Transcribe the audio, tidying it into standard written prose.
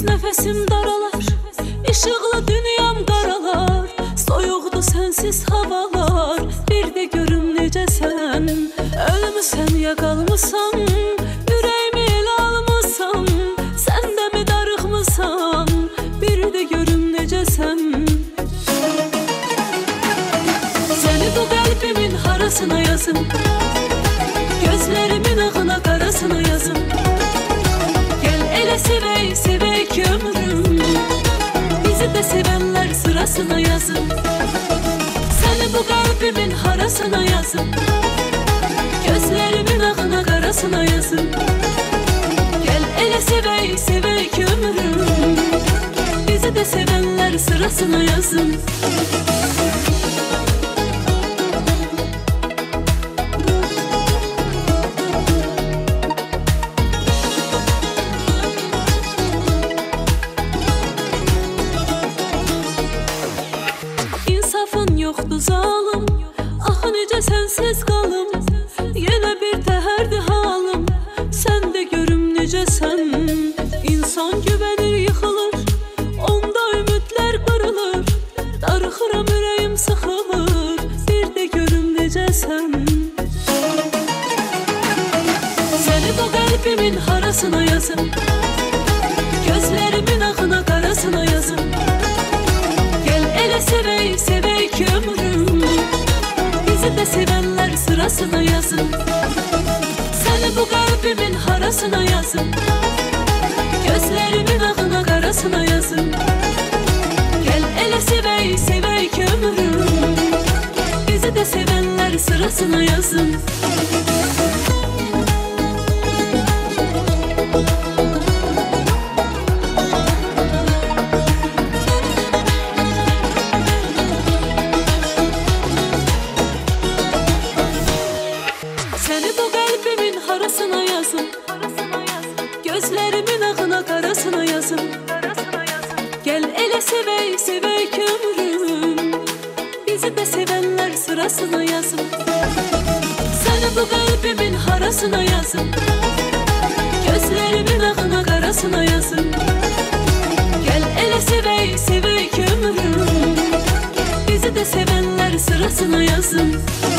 nefesim daralar, ışıklı dünyam karalar, soyuqdu sensiz havalar. Bir de görüm necəsən, ölmüsən ya qalmısan, ürəyimi elə almısan, sən də mi darıxmısan? Bir de görüm necəsən. Səni bu qəlbimin harasına yazım, gözlerimin ağına qarasına yazım. Gel elə sevək, sevək ömrüm, bizi de sevenler sırasına yazın. Səni bu qəlbimin harasına yazın, gözlerimin ağına qarasına yazın. Gel elə sevək, sevək ömrüm, bizi de sevenler sırasına yazın. İnsafın yoxdur zalım, axı necə sənsiz qalım. Yenə bir təhərdir halım, sən də görüm necəsən. İnsan güvənir, yıxılır, onda ümidlər qırılır. Darıxıram, ürəyim sıxılır, bir də görüm necəsən. Səni bu qəlbimin harasına yazın, gözlerimin ağına qarasına yazın. Gel elə sevək, sevək ömrüm, bizi de sevenler sırasına yazın. Səni bu qəlbimin harasına yazın, gözlerimin ağına qarasına yazın. Gel elə sevək, sevək ömrüm, bizi de sevenler sırasına yazın. Səni bu qəlbimin harasına yazın, gözlerimin ağına qarasına yazın. Gel elə sevək, sevək ömrüm, bizi de sevenler sırasına yazın. Səni bu qəlbimin harasına yazın, gözlerimin ağına qarasına yazın. Gel elə sevək, sevək ömrüm, bizi de sevenler sırasına yazın.